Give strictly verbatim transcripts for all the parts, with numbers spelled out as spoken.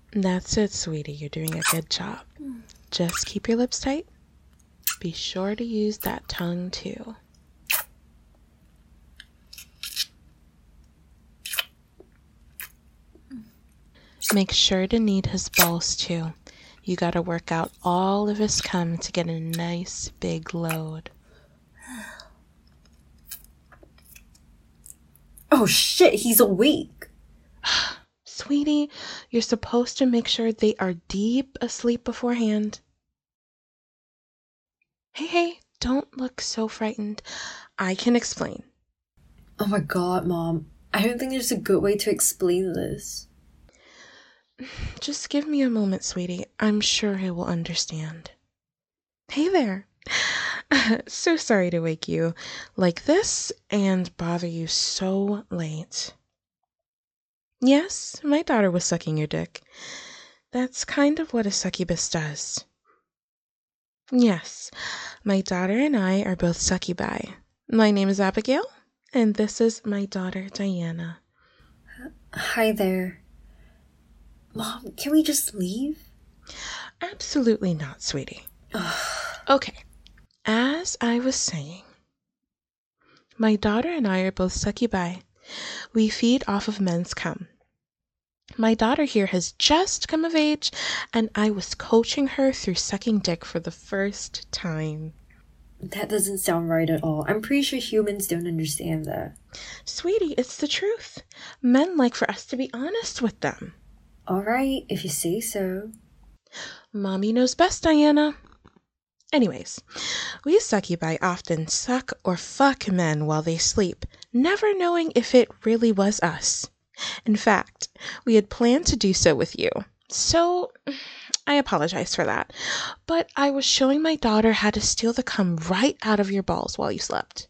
That's it, sweetie. You're doing a good job. Just keep your lips tight. Be sure to use that tongue too. Make sure to knead his balls too. You gotta work out all of his cum to get a nice big load. Oh shit, he's awake. Sweetie, you're supposed to make sure they are deep asleep beforehand. Hey, hey, don't look so frightened. I can explain. Oh my god, Mom. I don't think there's a good way to explain this. Just give me a moment, sweetie. I'm sure he will understand. Hey there. So sorry to wake you like this and bother you so late. Yes, my daughter was sucking your dick. That's kind of what a succubus does. Yes, my daughter and I are both succubi. My name is Abigail, and this is my daughter, Diana. Hi there. Mom, can we just leave? Absolutely not, sweetie. Okay, as I was saying, my daughter and I are both succubi. We feed off of men's cum. My daughter here has just come of age, and I was coaching her through sucking dick for the first time. That doesn't sound right at all. I'm pretty sure humans don't understand that. Sweetie, it's the truth. Men like for us to be honest with them. Alright, if you say so. Mommy knows best, Diana. Anyways, we succubi often suck or fuck men while they sleep, never knowing if it really was us. In fact, we had planned to do so with you, so I apologize for that. But I was showing my daughter how to steal the cum right out of your balls while you slept.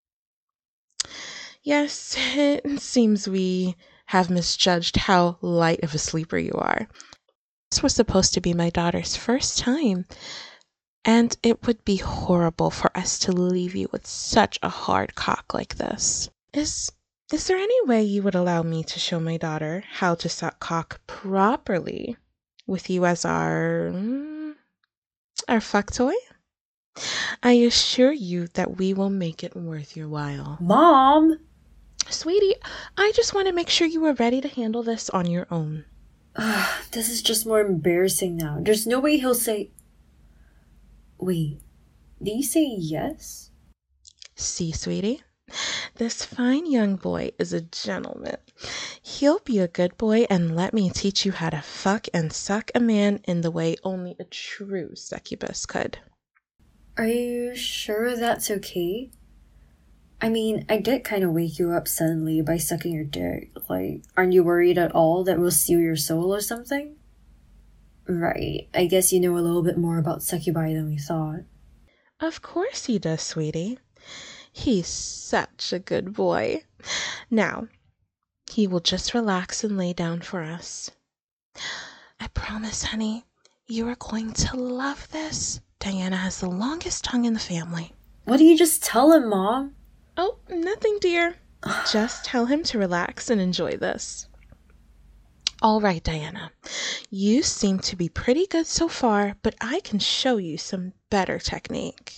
Yes, it seems we have misjudged how light of a sleeper you are. This was supposed to be my daughter's first time, and it would be horrible for us to leave you with such a hard cock like this. Is is there any way you would allow me to show my daughter how to suck cock properly with you as our mm, our fuck toy? I assure you that we will make it worth your while. Mom! Sweetie, I just want to make sure you are ready to handle this on your own. This is just more embarrassing now. There's no way he'll say... Wait, did you say yes? See, sweetie? This fine young boy is a gentleman. He'll be a good boy and let me teach you how to fuck and suck a man in the way only a true succubus could. Are you sure that's okay? I mean, I did kind of wake you up suddenly by sucking your dick. Like, aren't you worried at all that we'll steal your soul or something? Right, I guess you know a little bit more about succubi than we thought. Of course he does, sweetie. He's such a good boy. Now, he will just relax and lay down for us. I promise, honey, you are going to love this. Diana has the longest tongue in the family. What do you just tell him, Mom? Oh, nothing, dear. Just tell him to relax and enjoy this. All right, Diana. You seem to be pretty good so far, but I can show you some better technique.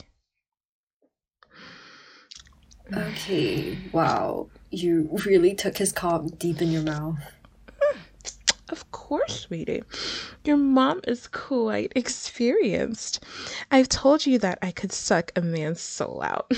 Okay, wow. You really took his cock deep in your mouth. Of course, sweetie. Your mom is quite experienced. I've told you that I could suck a man's soul out.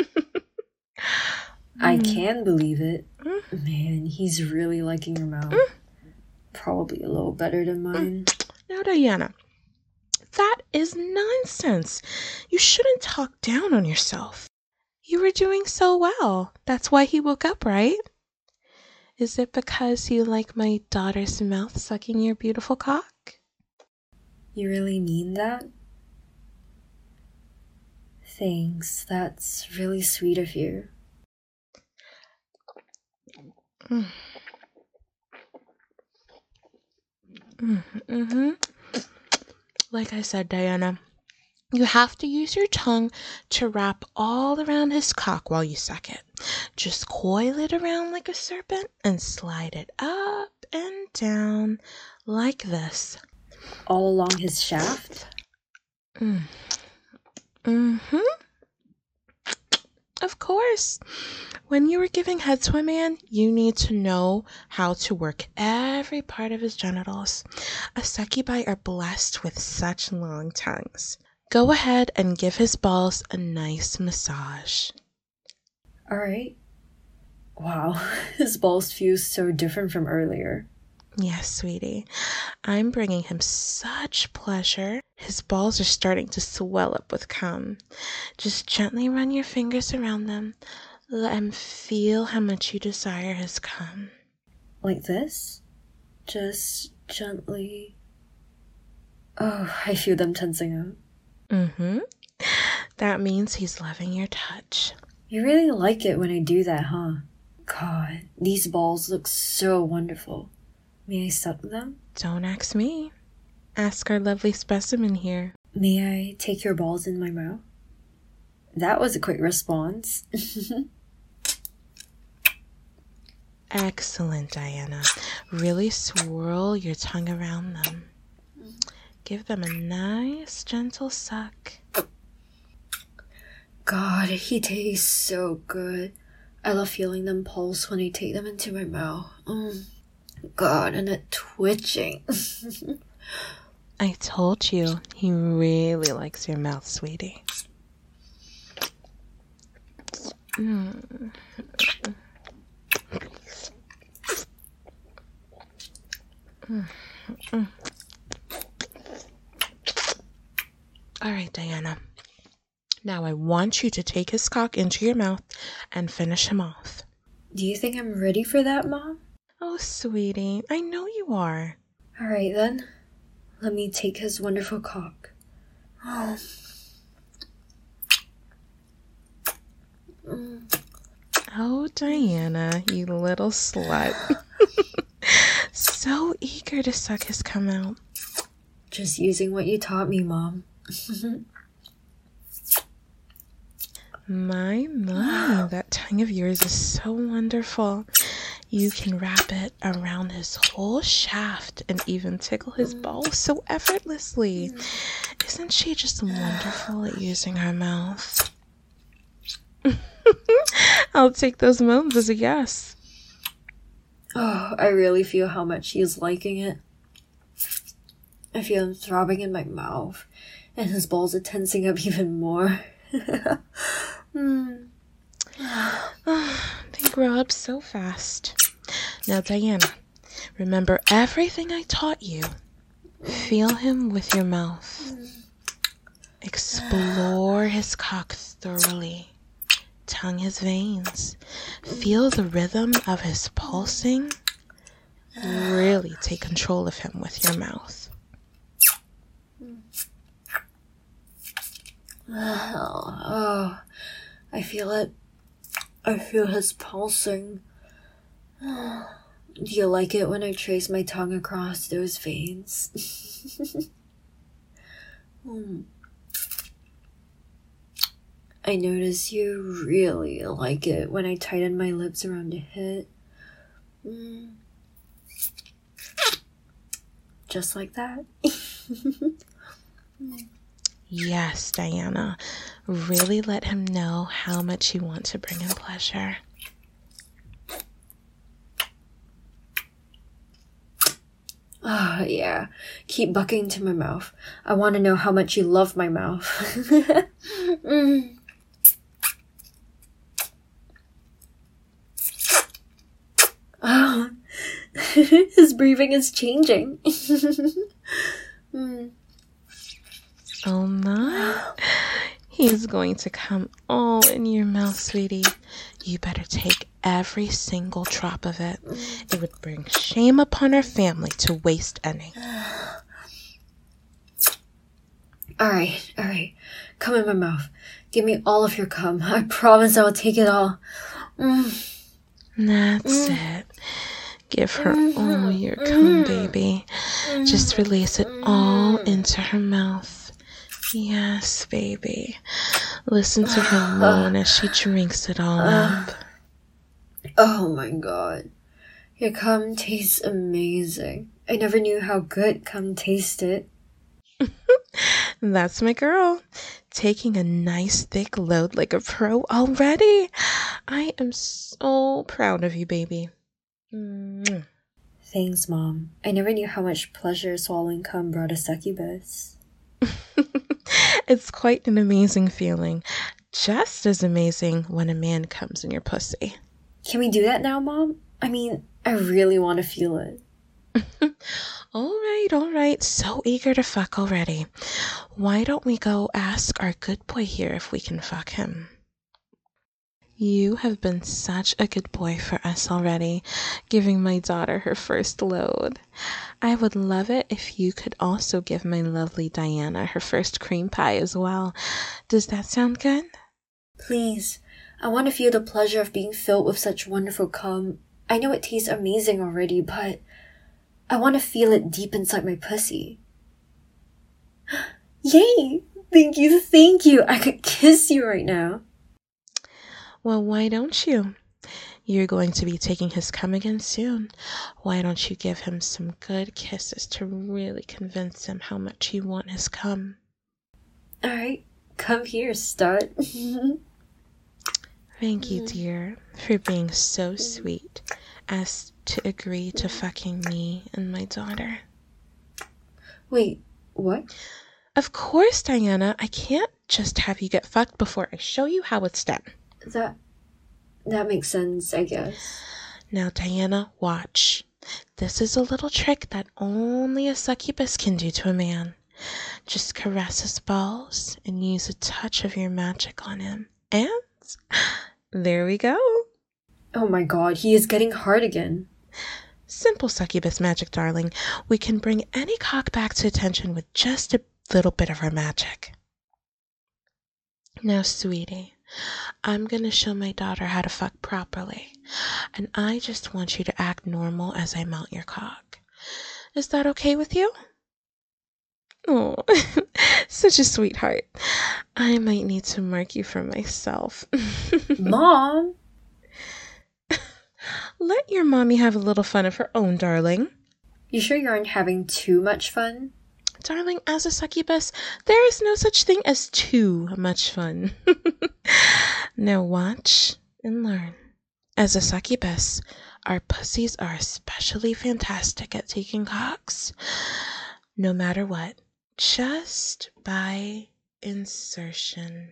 I can believe it. Man, he's really liking your mouth. Probably a little better than mine. Now, Diana, that is nonsense. You shouldn't talk down on yourself. You were doing so well. That's why he woke up, right? Is it because you like my daughter's mouth sucking your beautiful cock? You really mean that? Thanks, that's really sweet of you. Mm. Mm-hmm. Like I said, Diana, you have to use your tongue to wrap all around his cock while you suck it. Just coil it around like a serpent and slide it up and down like this. All along his shaft? Mm. Mm-hmm. Of course. When you are giving head to a man, you need to know how to work every part of his genitals. A succubi are blessed with such long tongues. Go ahead and give his balls a nice massage. Alright. Wow, his balls feel so different from earlier. Yes, sweetie. I'm bringing him such pleasure. His balls are starting to swell up with cum. Just gently run your fingers around them. Let him feel how much you desire his cum. Like this? Just gently. Oh, I feel them tensing up. Mm-hmm. That means he's loving your touch. You really like it when I do that, huh? God, these balls look so wonderful. May I suck them? Don't ask me. Ask our lovely specimen here. May I take your balls in my mouth? That was a quick response. Excellent, Diana. Really swirl your tongue around them. Give them a nice, gentle suck. God, he tastes so good. I love feeling them pulse when I take them into my mouth. Mm. God, and it twitching. I told you, he really likes your mouth, sweetie. Mm. Mm. Mm. All right, Diana. Now I want you to take his cock into your mouth and finish him off. Do you think I'm ready for that, Mom? Oh, sweetie, I know you are. Alright then. Let me take his wonderful cock. Oh. Mm. Oh, Diana, you little slut. So eager to suck his cum out. Just using what you taught me, Mom. My, my, that tongue of yours is so wonderful. You can wrap it around his whole shaft and even tickle his balls so effortlessly. Isn't she just wonderful at using her mouth? I'll take those moans as a yes. Oh, I really feel how much he is liking it. I feel him throbbing in my mouth, and his balls are tensing up even more. mm. They grow up so fast. Now, Diana, remember everything I taught you. Feel him with your mouth. Explore his cock thoroughly. Tongue his veins. Feel the rhythm of his pulsing. Really take control of him with your mouth. Oh, oh, I feel it. I feel his pulsing. Do you like it when I trace my tongue across those veins? hmm. I notice you really like it when I tighten my lips around a hit. Mm. Just like that. Yes, Diana. Really let him know how much you want to bring him pleasure. Oh, yeah. Keep bucking to my mouth. I want to know how much you love my mouth. mm. Oh, his breathing is changing. mm. Oh my. He's going to come all in your mouth, sweetie. You better take every single drop of it. It would bring shame upon our family to waste any. Alright, alright. Come in my mouth. Give me all of your cum. I promise I will take it all. Mm. That's mm. it. Give her mm-hmm. all your cum, baby. Mm. Just release it all into her mouth. Yes, baby. Listen to her moan as she drinks it all up. Oh my god. Your cum tastes amazing. I never knew how good cum tasted. That's my girl. Taking a nice thick load like a pro already. I am so proud of you, baby. Mwah. Thanks, Mom. I never knew how much pleasure swallowing cum brought a succubus. It's quite an amazing feeling. Just as amazing when a man comes in your pussy. Can we do that now, Mom? I mean, I really want to feel it. All right, all right. So eager to fuck already. Why don't we go ask our good boy here if we can fuck him? You have been such a good boy for us already, giving my daughter her first load. I would love it if you could also give my lovely Diana her first cream pie as well. Does that sound good? Please. I want to feel the pleasure of being filled with such wonderful cum. I know it tastes amazing already, but I want to feel it deep inside my pussy. Yay! Thank you, thank you! I could kiss you right now. Well, why don't you? You're going to be taking his cum again soon. Why don't you give him some good kisses to really convince him how much you want his cum? Alright, come here, stud. Thank you, dear, for being so sweet as to agree to fucking me and my daughter. Wait, what? Of course, Diana. I can't just have you get fucked before I show you how it's done. That... that makes sense, I guess. Now, Diana, watch. This is a little trick that only a succubus can do to a man. Just caress his balls and use a touch of your magic on him. And there we go. Oh my god, he is getting hard again. Simple succubus magic, darling. We can bring any cock back to attention with just a little bit of our magic. Now, sweetie, I'm going to show my daughter how to fuck properly, and I just want you to act normal as I mount your cock. Is that okay with you? Oh, such a sweetheart. I might need to mark you for myself. Mom! Let your mommy have a little fun of her own, darling. You sure you aren't having too much fun? Darling, as a succubus, there is no such thing as too much fun. Now watch and learn. As a succubus, our pussies are especially fantastic at taking cocks. No matter what, just by insertion.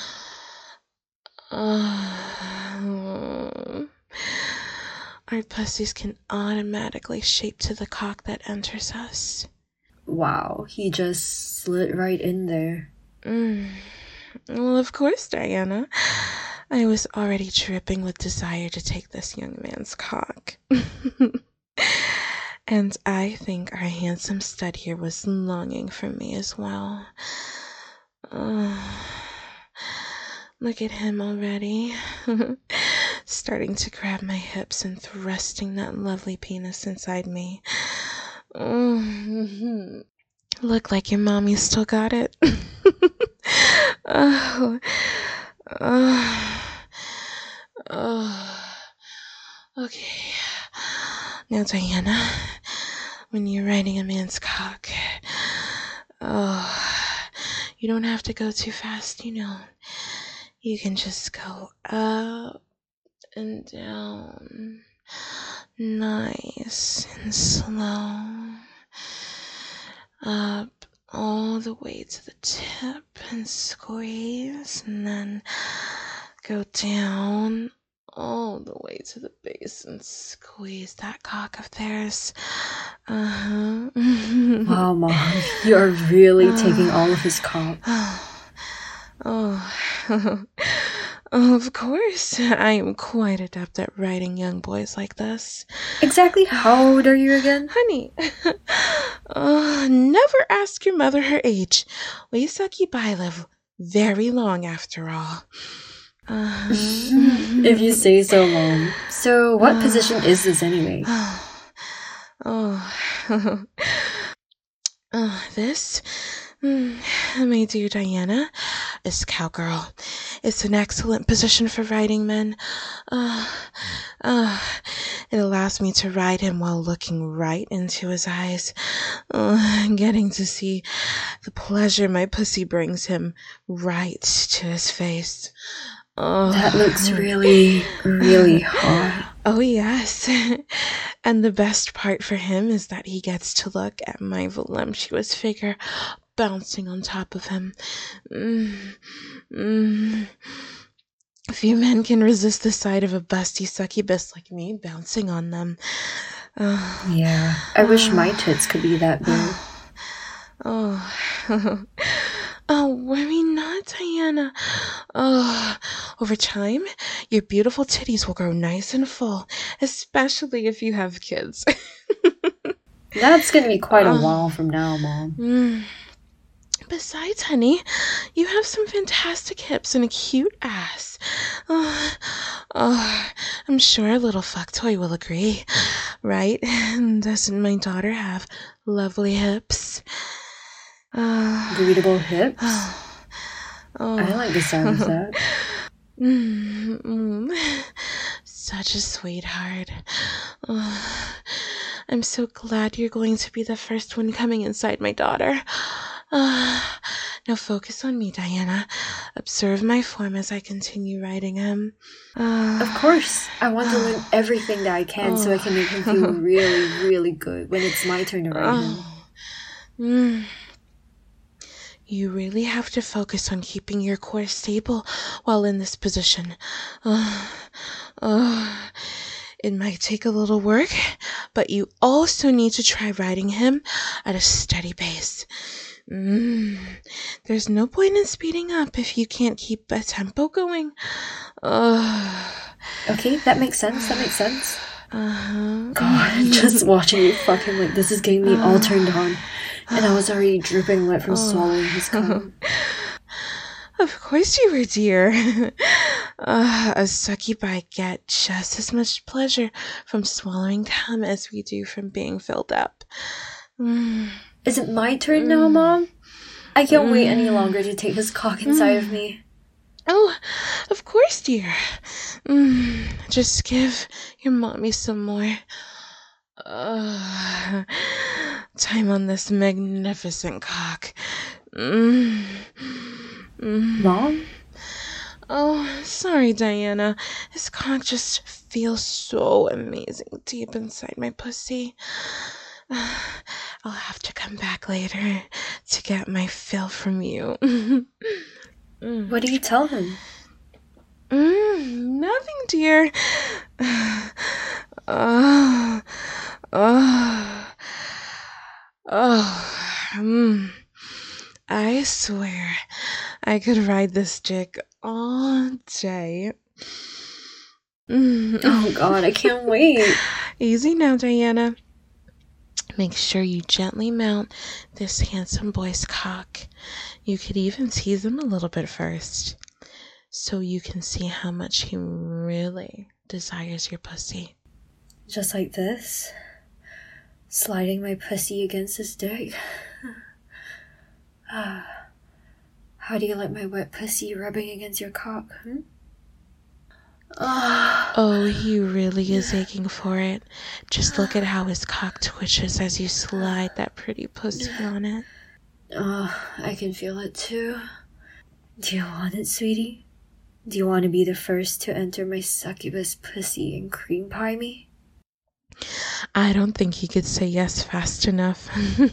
Oh. Our pussies can automatically shape to the cock that enters us. Wow, he just slid right in there. Mm. Well, of course, Diana. I was already dripping with desire to take this young man's cock. And I think our handsome stud here was longing for me as well. Oh, look at him already. Starting to grab my hips and thrusting that lovely penis inside me. Oh, look like your mommy still got it. oh, oh, oh. Okay. Now, Diana, when you're riding a man's cock, oh, you don't have to go too fast, you know. You can just go up and down, nice and slow, up all the way to the tip and squeeze, and then go down all the way to the base and squeeze that cock of theirs. Uh-huh. Wow, Mom, you are really taking all of his cock. Oh, oh, of course. I am quite adept at riding young boys like this. Exactly how old are you again? Honey, uh, never ask your mother her age. We succubi live very long after all. Uh, if you say so, Mom. So, what uh, position is this anyway? Oh, oh this... my dear Diana, is cowgirl. It's an excellent position for riding men. Uh, Uh, it allows me to ride him while looking right into his eyes, uh, getting to see the pleasure my pussy brings him right to his face. Oh. That looks really, really hot. Oh, yes. And the best part for him is that he gets to look at my voluptuous figure bouncing on top of him. Mm, mm. Few men can resist the sight of a busty succubus like me bouncing on them. Uh, yeah, I wish uh, my tits could be that big. Oh, oh, worry not, Diana. Oh, over time, your beautiful titties will grow nice and full, especially if you have kids. That's gonna be quite a uh, while from now, Mom. Mm. Besides, honey, you have some fantastic hips and a cute ass. Oh, oh, I'm sure a little fucktoy will agree, right? Doesn't my daughter have lovely hips? Uh, Breedable hips? Oh, oh. I like the sound of that. Mm-hmm. Such a sweetheart. Oh, I'm so glad you're going to be the first one coming inside my daughter. Uh, now focus on me, Diana. Observe my form as I continue riding him. Uh, of course. I want to learn everything that I can oh. so I can make him feel really, really good when it's my turn to ride him. Mm. You really have to focus on keeping your core stable while in this position. Uh, uh, it might take a little work, but you also need to try riding him at a steady pace. Mm, there's no point in speeding up if you can't keep a tempo going. Uh, okay, that makes sense. That makes sense. Uh-huh. God, just watching you fucking like this is getting me uh, all turned on. And I was already dripping wet from oh. swallowing his cum. Of course you were, dear. Uh, a succubi get just as much pleasure from swallowing cum as we do from being filled up. Mm. Is it my turn now, Mom? I can't mm. wait any longer to take his cock inside mm. of me. Oh, of course, dear. Mm. Just give your mommy some more. Uh, time on this magnificent cock. Mm. Mm. Mom? Oh, sorry, Diana. His cock just feels so amazing deep inside my pussy. Uh, I'll have to come back later to get my fill from you. mm. What do you tell him? Mm, nothing, dear. Oh, oh, oh. Mm. I swear I could ride this dick all day. Mm. Oh, God, I can't wait. Easy now, Diana. Make sure you gently mount this handsome boy's cock. You could even tease him a little bit first, so you can see how much he really desires your pussy. Just like this? Sliding my pussy against his dick? How do you like my wet pussy rubbing against your cock, hmm? Oh, he really is aching for it. Just look at how his cock twitches as you slide that pretty pussy on it. Oh, I can feel it too. Do you want it, sweetie? Do you want to be the first to enter my succubus pussy and cream pie me? I don't think he could say yes fast enough.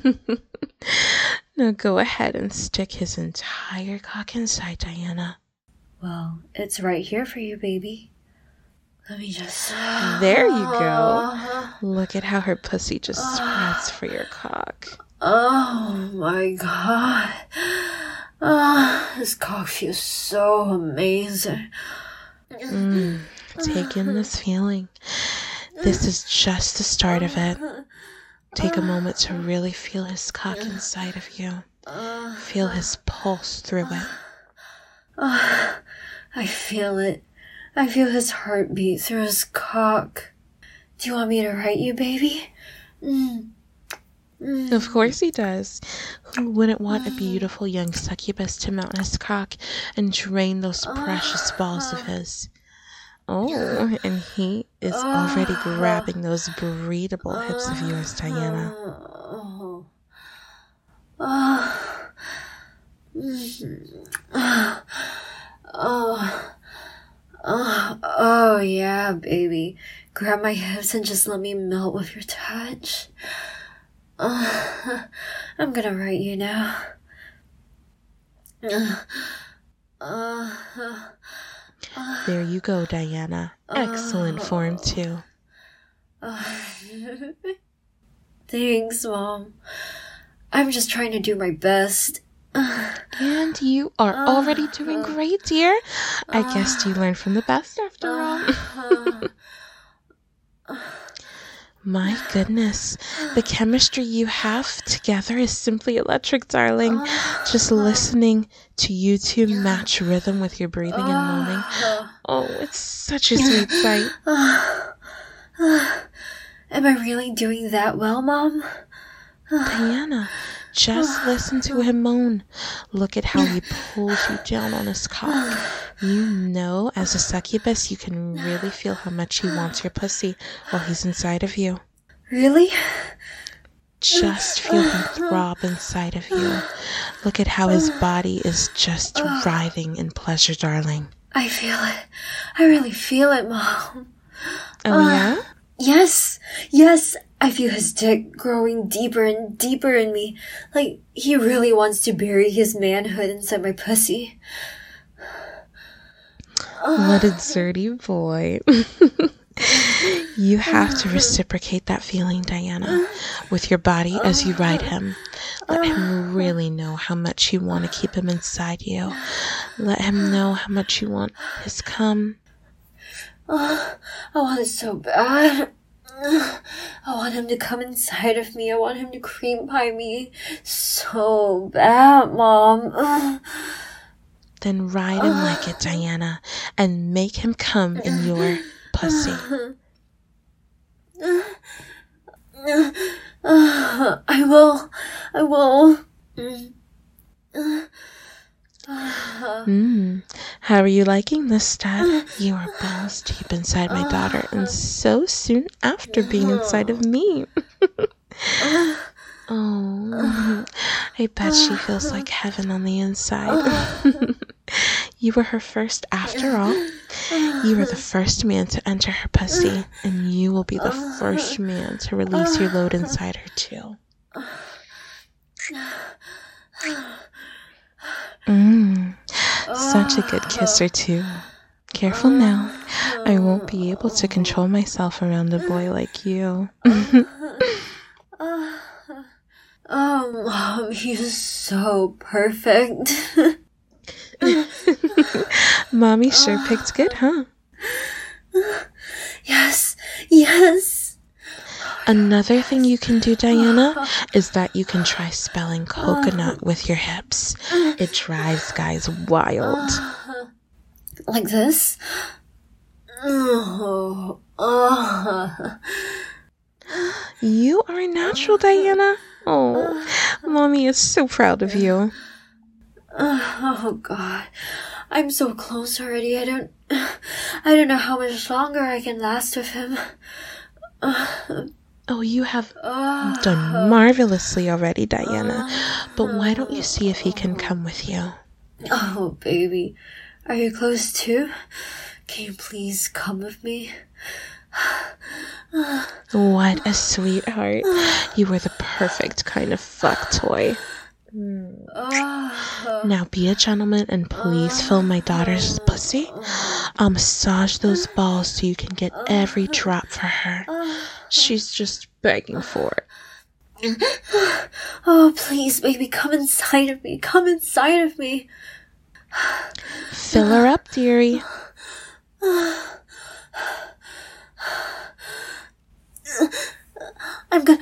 Now go ahead and stick his entire cock inside, Diana. Well, it's right here for you, baby. Let me just... There you go. Look at how her pussy just spreads for your cock. Oh my God. Oh, this cock feels so amazing. Mm, take in this feeling. This is just the start of it. Take a moment to really feel his cock inside of you. Feel his pulse through it. Oh, I feel it. I feel his heartbeat through his cock. Do you want me to write you, baby? Mm. Mm. Of course he does. Who wouldn't want a beautiful young succubus to mount his cock and drain those precious balls of his? Oh, and he is already Uh, grabbing those breathable hips of yours, Diana. Oh. Oh. Oh. Oh. Oh. Oh, yeah, baby. Grab my hips and just let me melt with your touch. Oh. I'm gonna write you now. Uh. Uh. There you go, Diana. Excellent form, too. Thanks, Mom. I'm just trying to do my best. And you are already doing great, dear. I guess you learned from the best after all. My goodness, the chemistry you have together is simply electric, darling. Just listening to you two match rhythm with your breathing and moaning. Oh, it's such a sweet sight. Am I really doing that well, Mom? Diana, just listen to him moan. Look at how he pulls you down on his cock. You know, as a succubus, you can really feel how much he wants your pussy while he's inside of you. Really? Just feel him throb inside of you. Look at how his body is just writhing in pleasure, darling. I feel it. I really feel it, Mom. Oh, yeah? Yes, yes. I feel his dick growing deeper and deeper in me. Like, he really wants to bury his manhood inside my pussy. What a dirty boy. You have to reciprocate that feeling, Diana, with your body as you ride him. Let him really know how much you want to keep him inside you. Let him know how much you want his cum. Oh, I want it so bad. I want him to come inside of me. I want him to cream pie me so bad, Mom. Then ride him like it, Diana, and make him come in your pussy. I will. I will. Mm. How are you liking this, stud? You are balls deep inside my daughter, and so soon after being inside of me. Oh, I bet she feels like heaven on the inside. You were her first after all. You were the first man to enter her pussy, and you will be the first man to release your load inside her too. Mmm, such a good kisser too. Careful now. I won't be able to control myself around a boy like you. Oh, Mom, he's so perfect. Mommy sure picked good, huh? Yes, yes. Another thing you can do, Diana, is that you can try spelling coconut with your hips. It drives guys wild. Like this? Oh, oh. You are a natural, Diana. Oh, Mommy is so proud of you. Oh, God. I'm so close already. I don't... I don't know how much longer I can last with him. Oh, you have done marvelously already, Diana. But why don't you see if he can come with you? Oh, baby. Are you close too? Can you please come with me? What a sweetheart. You were the perfect kind of fuck toy. Now be a gentleman and please fill my daughter's pussy. I'll massage those balls so you can get every drop for her. She's just begging for it. Oh, please, baby, come inside of me. Come inside of me. Fill her up, dearie. I'm gonna...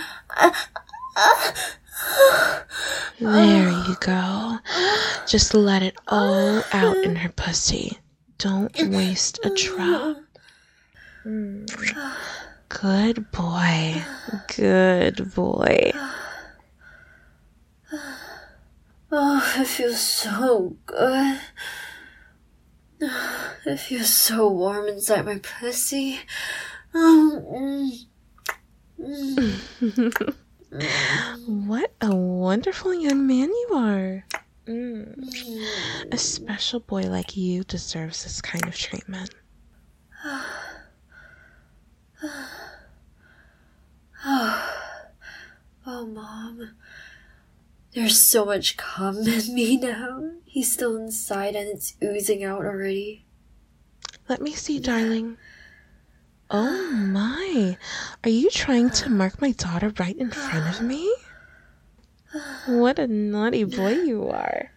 There you go. Just let it all out in her pussy. Don't waste a drop. Good boy. Good boy. Oh, it feels so good. It feels so warm inside my pussy. Um, mm, mm, What a wonderful young man you are. Mm. mm. A special boy like you deserves this kind of treatment. Oh, Mom. There's so much cum in me now. He's still inside and it's oozing out already. Let me see, darling. Oh my. Are you trying to mark my daughter right in front of me? What a naughty boy you are.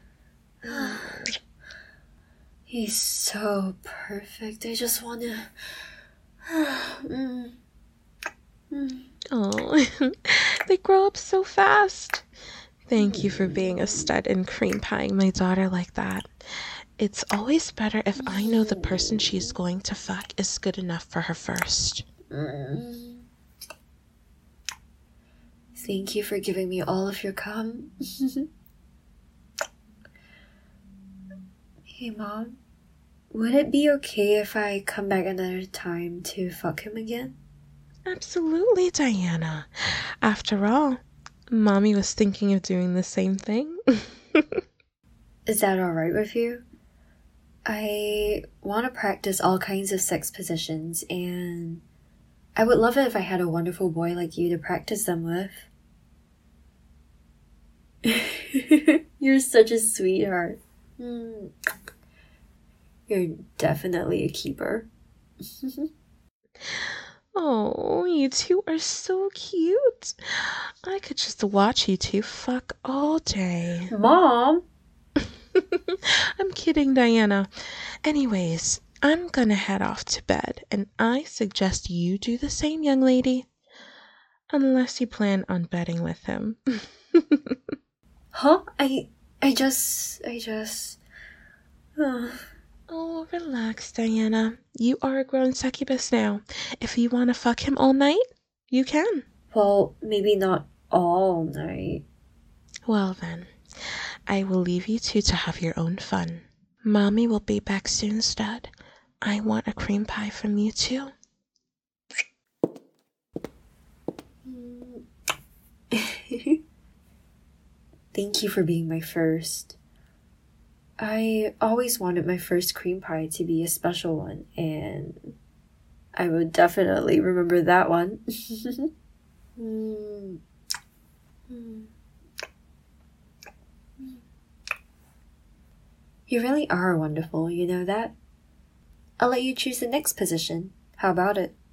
He's so perfect. I just want to... mm. Mm. Oh, they grow up so fast. Thank you for being a stud and cream pieing my daughter like that. It's always better if I know the person she's going to fuck is good enough for her first. Mm. Thank you for giving me all of your cum. Hey, Mom. Would it be okay if I come back another time to fuck him again? Absolutely, Diana. After all, Mommy was thinking of doing the same thing. Is that alright with you? I want to practice all kinds of sex positions, and I would love it if I had a wonderful boy like you to practice them with. You're such a sweetheart. Mm. You're definitely a keeper. Oh, you two are so cute. I could just watch you two fuck all day. Mom! I'm kidding, Diana. Anyways, I'm gonna head off to bed, and I suggest you do the same, young lady. Unless you plan on betting with him. Huh? I... I just... I just... Uh. Oh, relax, Diana. You are a grown succubus now. If you want to fuck him all night, you can. Well, maybe not all night. Well then, I will leave you two to have your own fun. Mommy will be back soon, stud. I want a cream pie from you too. Thank you for being my first. I always wanted my first cream pie to be a special one, and I would definitely remember that one. mm. Mm. You really are wonderful, you know that? I'll let you choose the next position. How about it?